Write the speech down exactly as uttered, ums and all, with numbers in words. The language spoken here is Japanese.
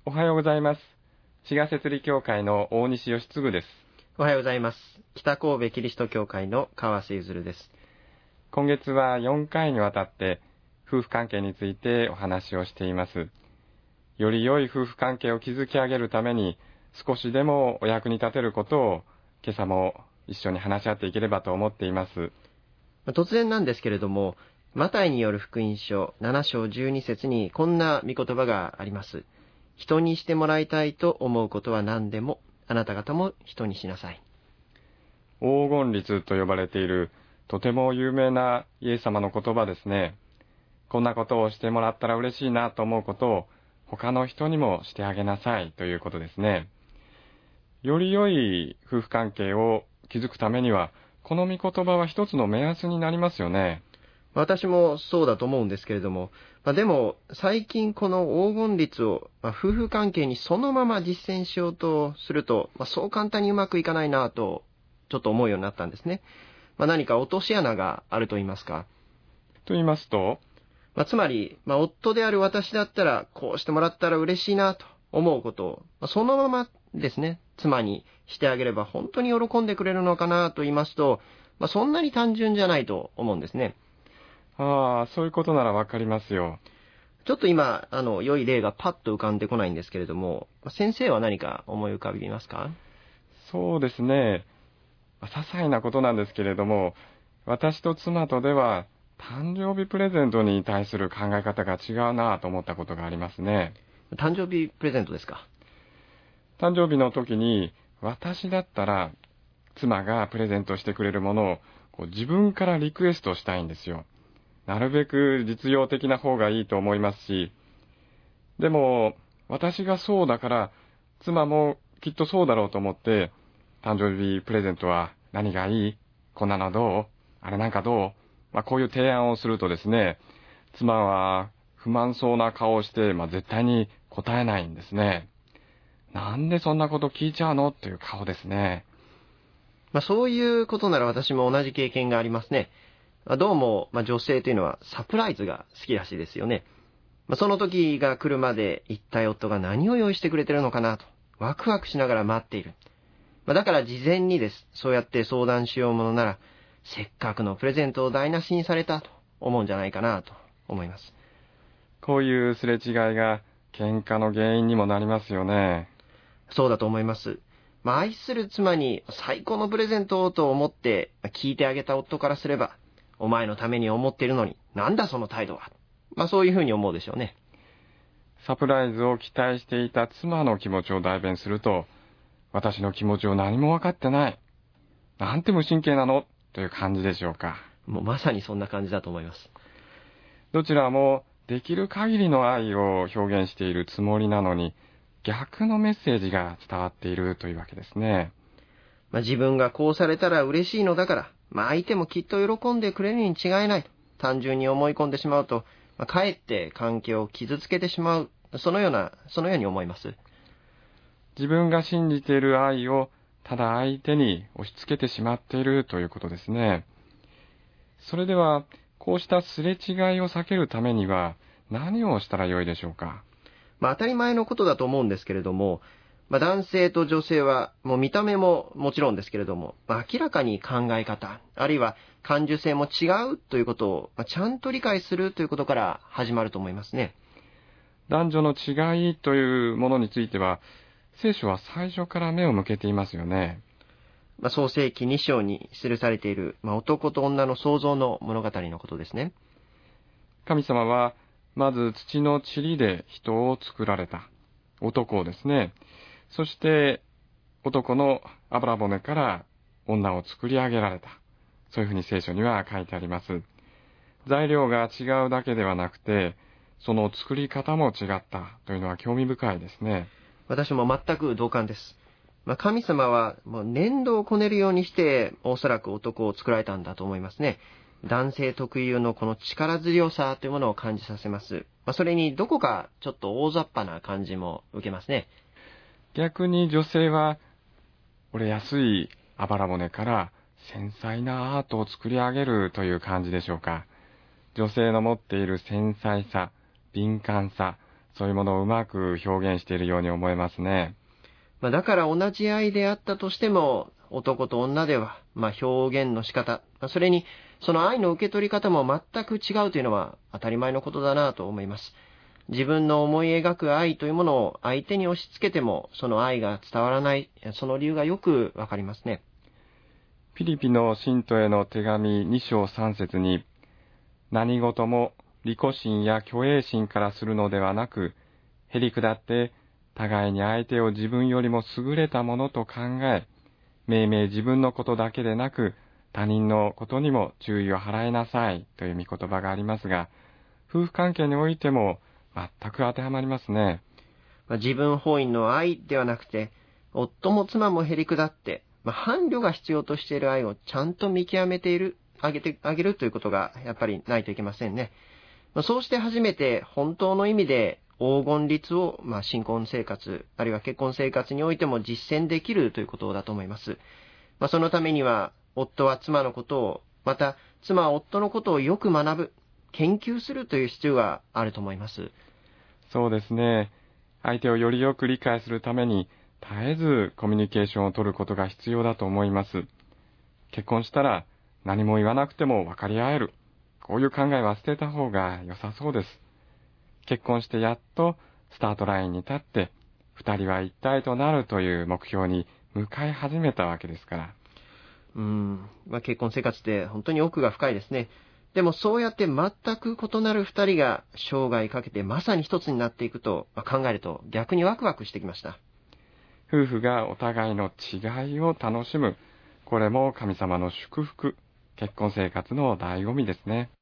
おはようございます。滋賀摂理教会の大西義嗣です。 おはようございます。北神戸キリスト教会の川瀬ゆずるです。 今月はよんかいにわたって夫婦関係についてお話をしています。より良い夫婦関係を築き上げるために少しでもお役に立てることを今朝も一緒に話し合っていければと思っています。 突然なんですけれども、マタイによる福音書なな章じゅうに節にこんな御言葉があります。人にしてもらいたいと思うことは何でも、あなた方も人にしなさい。 黄金律と呼ばれているとても有名なイエス様の言葉ですね。こんなことをしてもらったら嬉しいなと思うことを他の人にもしてあげなさいということですね。より良い夫婦関係を築くためには、この御言葉は一つの目安になりますよね。 私もそうだと思うんですけれども、まあ、でも最近この黄金律を、まあ、夫婦関係にそのまま実践しようとすると、まあ、そう簡単にうまくいかないなとちょっと思うようになったんですね。まあ、何か落とし穴があると言いますか。 と言いますと、 まあ、つまり、まあ、夫である私だったらこうしてもらったら嬉しいなと思うことを、まあ、そのままですね、妻にしてあげれば本当に喜んでくれるのかなと言いますと、まあ、そんなに単純じゃないと思うんですね。 ああ、そういうことならわかりますよ。 ちょっと今、あの、良い例がパッと浮かんでこないんですけれども、先生は何か思い浮かびますか？ そうですね。些細なことなんですけれども、私と妻とでは誕生日プレゼントに対する考え方が違うなと思ったことがありますね。 誕生日プレゼントですか？ 誕生日の時に私だったら妻がプレゼントしてくれるものをこう自分からリクエストしたいんですよ。なるべく実用的な方がいいと思いますし、でも私がそうだから妻もきっとそうだろうと思って、誕生日プレゼントは何がいい？こんなのどう？あれなんかどう？まあこういう提案をするとですね、妻は不満そうな顔をして、まあ絶対に答えないんですね。なんでそんなこと聞いちゃうのっていう顔ですね。 まあ、そういうことなら私も同じ経験がありますね。まあ、どうも、まあ、女性というのはサプライズが好きらしいですよね。まあ、その時が来るまで一体夫が何を用意してくれてるのかなとワクワクしながら待っている。まあ、だから事前にです。そうやって相談しようものなら、せっかくのプレゼントを台無しにされたと思うんじゃないかなと思います。 こういうすれ違いが喧嘩の原因にもなりますよね。 そうだと思います。まあ、愛する妻に最高のプレゼントをと思って聞いてあげた夫からすれば、お前のために思っているのになんだその態度は。まあそういうふうに思うでしょうね。 サプライズを期待していた妻の気持ちを代弁すると、私の気持ちを何も分かってない。なんて無神経なのという感じでしょうか。 もうまさにそんな感じだと思います。 どちらもできる限りの愛を表現しているつもりなのに、逆のメッセージが伝わっているというわけですね。 まあ、自分がこうされたら嬉しいのだから、まあ、相手もきっと喜んでくれるに違いないと単純に思い込んでしまうと、まあ、かえって関係を傷つけてしまう、そのようなそのように思います。 自分が信じている愛をただ相手に押し付けてしまっているということですね。それではこうしたすれ違いを避けるためには何をしたらよいでしょうか。 まあ、当たり前のことだと思うんですけれども、まあ、男性と女性はもう見た目ももちろんですけれども、まあ、明らかに考え方、あるいは感受性も違うということを、まあ、ちゃんと理解するということから始まると思いますね。 男女の違いというものについては、聖書は最初から目を向けていますよね。 まあ、創世記に章に記されている、まあ、男と女の創造の物語のことですね。 神様はまず土の塵で人を作られた。男をですね。そして男のあばら骨から女を作り上げられた。そういうふうに聖書には書いてあります。材料が違うだけではなくて、その作り方も違ったというのは興味深いですね。 私も全く同感です。まあ、神様はもう粘土をこねるようにしておそらく男を作られたんだと思いますね。男性特有のこの力強さというものを感じさせます。まあ、それにどこかちょっと大雑把な感じも受けますね。 逆に女性は折れやすいあばら骨から繊細なアートを作り上げるという感じでしょうか。女性の持っている繊細さ、敏感さ、 そういうものをうまく表現しているように思えますね。 まあ、だから同じ愛であったとしても、男と女では、まあ、表現の仕方、それにその愛の受け取り方も全く違うというのは当たり前のことだなと思います。自分の思い描く愛というものを相手に押し付けても、その愛が伝わらない、その理由がよくわかりますね。 ピリピの信徒への手紙に章さん節に、何事も利己心や虚栄心からするのではなく、へりくだって互いに相手を自分よりも優れたものと考え、めいめい自分のことだけでなく、他人のことにも注意を払いなさいという御言葉がありますが、夫婦関係においても全く当てはまりますね。 まあ、自分本位の愛ではなくて、夫も妻もへりくだって、まあ、伴侶が必要としている愛をちゃんと見極めている、あげてあげるということがやっぱりないといけませんね。まあ、そうして初めて本当の意味で黄金律を、まあ、新婚生活、あるいは結婚生活においても実践できるということだと思います。まあ、そのためには、夫は妻のことを、また妻は夫のことをよく学ぶ、研究するという必要があると思います。 そうですね。相手をよりよく理解するために、絶えずコミュニケーションを取ることが必要だと思います。結婚したら何も言わなくても分かり合える。こういう考えは捨てた方が良さそうです。結婚してやっとスタートラインに立って、二人は一体となるという目標に向かい始めたわけですから。 うーん、まあ、結婚生活って本当に奥が深いですね。でもそうやって全く異なる二人が生涯かけてまさに一つになっていくと考えると逆にワクワクしてきました。 夫婦がお互いの違いを楽しむ、これも神様の祝福、結婚生活の醍醐味ですね。